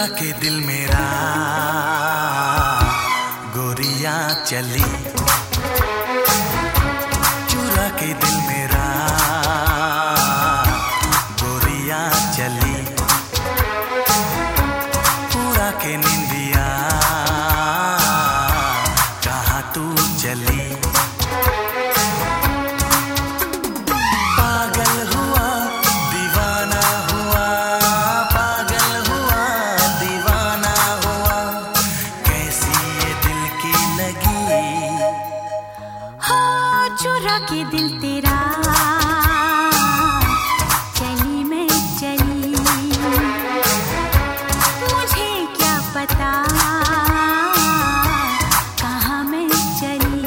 चुरा के दिल मेरा गोरियां चली, चुरा के दिल मेरा गोरियां चली, उड़ा के निंदिया कहाँ तू चली। पागल हुआ दीवाना हुआ, पागल हुआ दीवाना हुआ, कैसी ये दिल की लगी। हो चुरा के दिल तेरा चली मैं चली, मुझे क्या पता कहाँ मैं चली।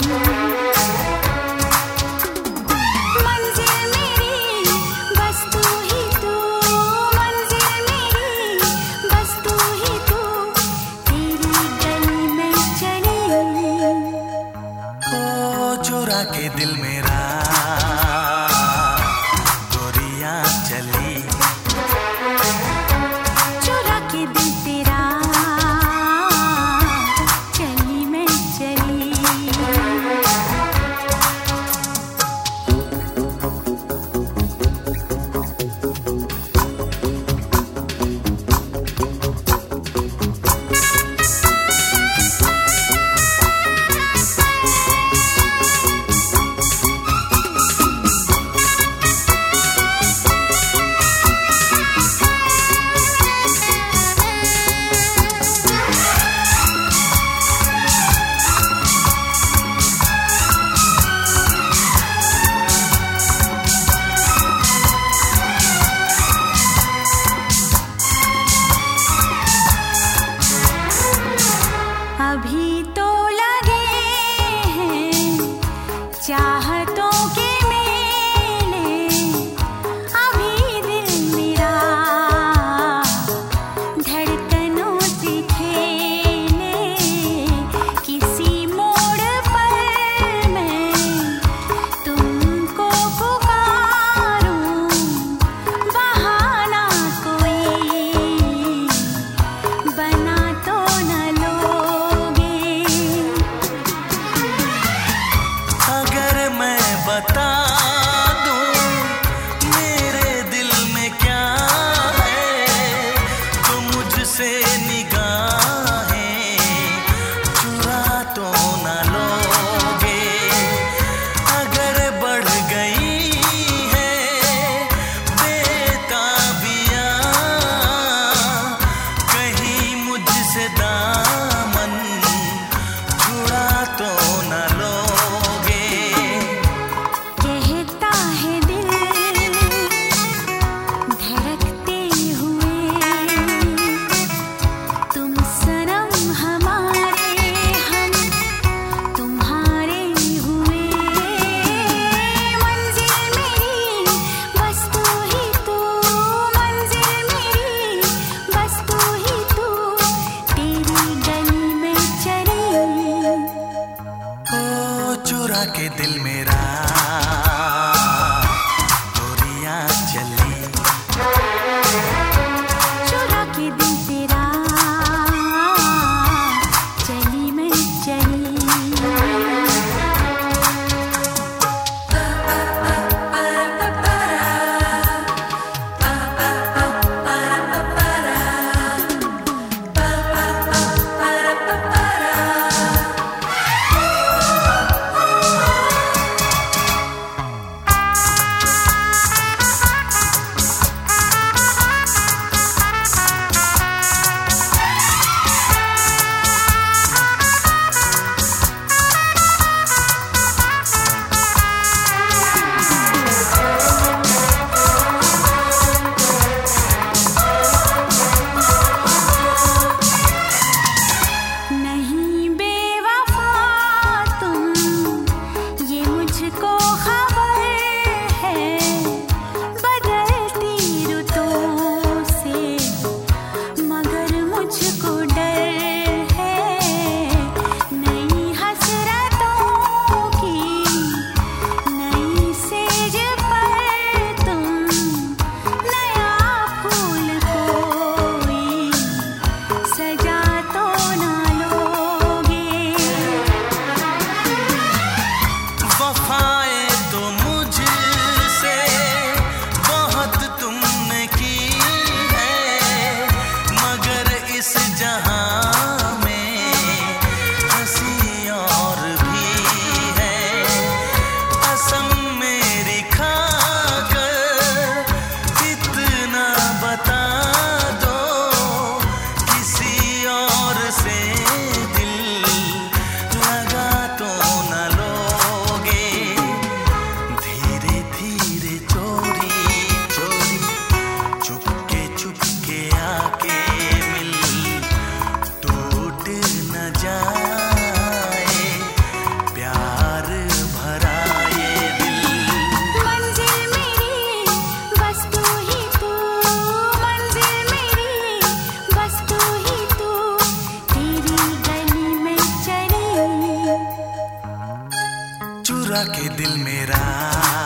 मंजिल मेरी बस तू ही तू, मंजिल मेरी बस तू ही तू, तेरी गली में चली। ओ चुरा के दिल मेरा गोरियां चली, चुरा के दिल तेरा चली मैं चली। अभी तो लगे हैं चाहतों के मेले, अभी दिल मेरा धड़कनों से खेले, किसी मोड़ पर मैं तुमको पुकारूं, बहाना कोई बना तो न लोगे। अगर मैं बता दूं मेरे दिल में क्या है, तो मुझसे निगाहें चुरा तो न लोगे। अगर बढ़ गई है बेताबियां, कहीं मुझसे दामन छुड़ा तो न लोगे। कहता है दिल धड़कते हुए, तुम सनम हमारे हम तुम्हारे हुए। मंजिल मेरी बस तू ही तू, मंजिल मेरी बस तू ही तू, तेरी गली में चली। ओ चुरा के दिल मेरा गोरियां चली, चुरा के दिल तेरा चली मैं चली। जाए प्यार भरा ये दिल। मंजिल मेरी बस तू ही तू, मंजिल मेरी बस तू ही तू, तेरी गली में चली। चुरा के दिल मेरा